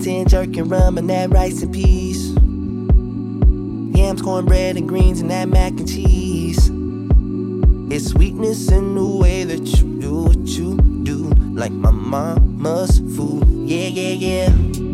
Plantain, jerky, rum, and that rice and peas. Yams, cornbread, and greens, and that mac and cheese. It's sweetness in the way that you do what you do, like my mama's food. Yeah, yeah, yeah.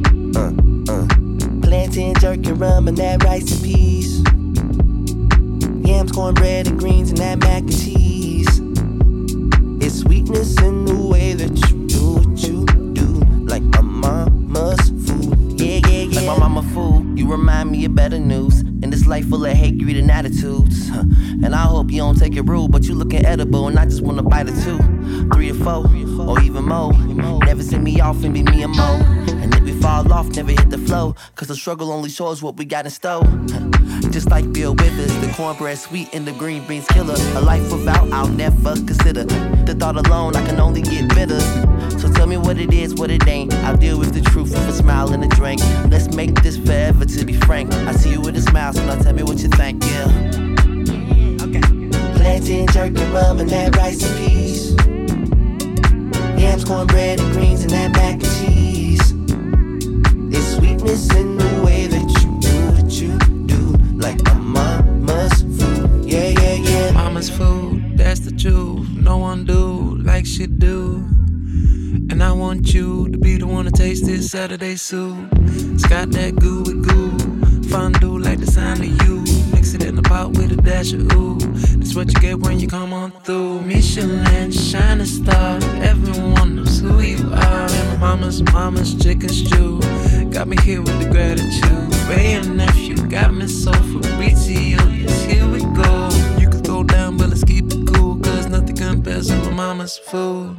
Plantain, jerky, rum, and that rice and peas. Yams, cornbread, and greens, and that mac and cheese. It's sweetness in the way that you do what you do, like my mama's food. Yeah, yeah, yeah. Like my mama food, you remind me of better news. In this life full of hate, greed, and attitudes. And I hope you don't take it rude, but you looking edible, and I just wanna bite it too. 3 or 4, or even more. Never send me off and be me and Mo. And if we fall off, never hit the flow. Cause the struggle only shows what we got in store. Just like Bill Withers, the cornbread sweet and the green beans killer. A life without, I'll never consider. The thought alone, I can only get bitter. So tell me what it is, what it ain't. I'll deal with the truth with a smile and a drink. Let's make this forever, to be frank. I see you with a smile, so now tell me what you think, yeah. Okay. Plantain, jerky, rum, and that rice and peas. Yams, cornbread, and greens, and that mac and cheese. There's sweetness in the way that you do what you do, like my mama's food. Yeah, yeah, yeah. Mama's food, that's the truth. No one do like she do. And I want you to be the one to taste this Saturday soup. It's got that gooey goo, fondue like the sound of you. Mix it in the pot with a dash of ooh. That's what you get when you come on through. Michelin, shining star, everyone knows who you are. And my mama's chicken stew got me here with the gratitude. Ray and nephew got me so for BTO. Yes, here we go. You could go down, but let's keep it cool. Cause nothing compares to my mama's food.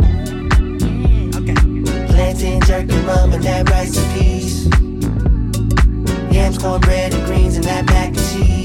Plantain, jerky, rum, and that rice and peas. Yams, cornbread, and greens, and that mac and cheese.